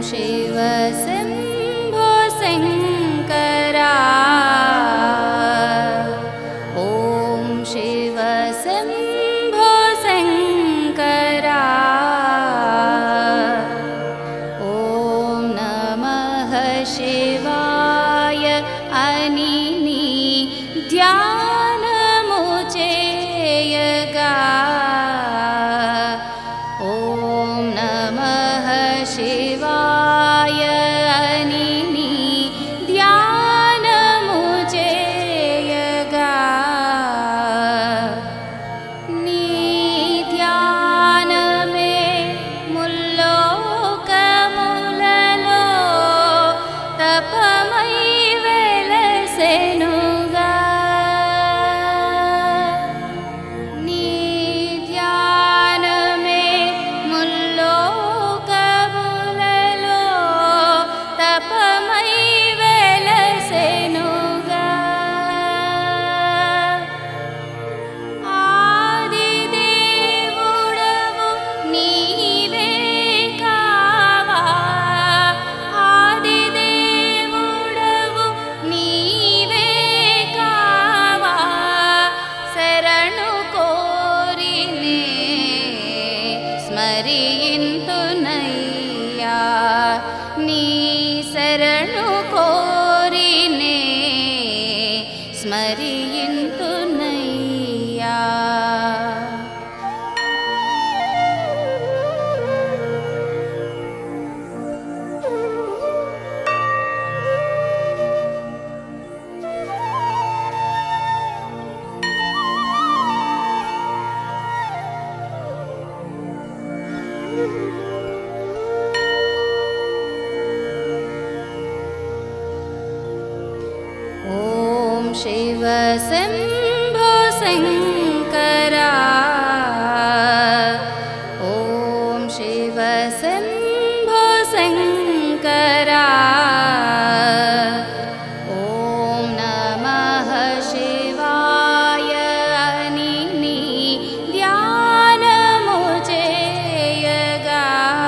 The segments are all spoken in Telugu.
शिव शम्भो शङ्करा। ॐ शिव शम्भो शङ्करा। ॐ नमः शिवाय अनिनि ध्यानमुचेयगा। ॐ नमः शिवाय अनिनि ध्यानमुचेयगा। नी ध्यानमे मुल्लोकमुలలో तपमై వెలసెనుగా। నీ ధ్యానమే ముల్లోకములలో తపమై వెలసెనుగా। ఆదిదేవుడవు నీవే కావా। ఆదిదేవుడవు నీవే కావా। శరణు కోరినే స్మరింతునయ్యా। నీ శరణు కోరినే స్మరింతునయ్యా। ॐ शिव शम्भो शङ्करा। ॐ शिव शम्भो शङ्करा। ॐ नमः शिवाय अनिनि ध्यानमुचेयगा।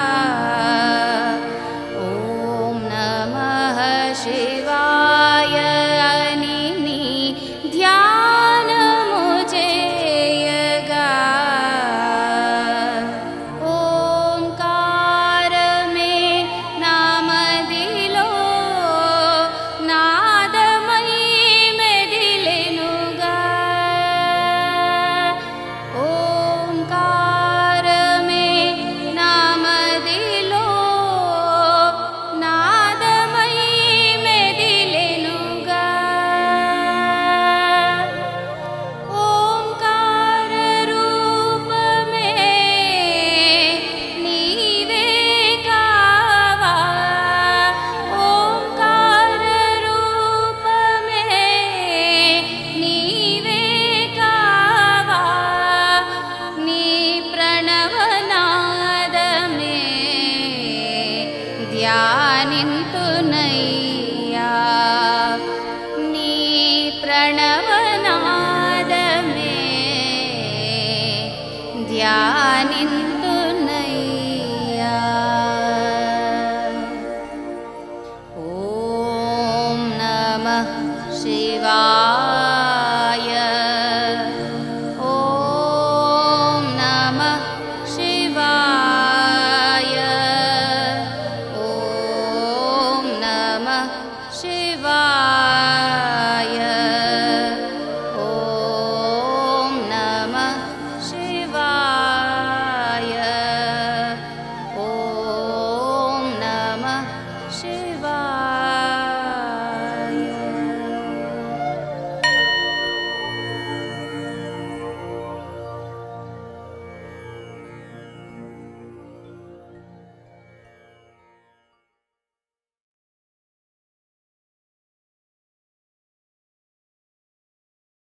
ॐ नमः शिवाय अनिनि ध्यानमुचेयगा। ओंकारमे नामदिलो नादमై మెదిలెనుగా। ఓంకారమే నామదిలో నాదమై మెదిలెనుగా। ఓంకార రూపమే నీవే కావా। ఓంకార రూపమే నీవే కావా। నీ ప్రణవనాదమే ధ్యానింతు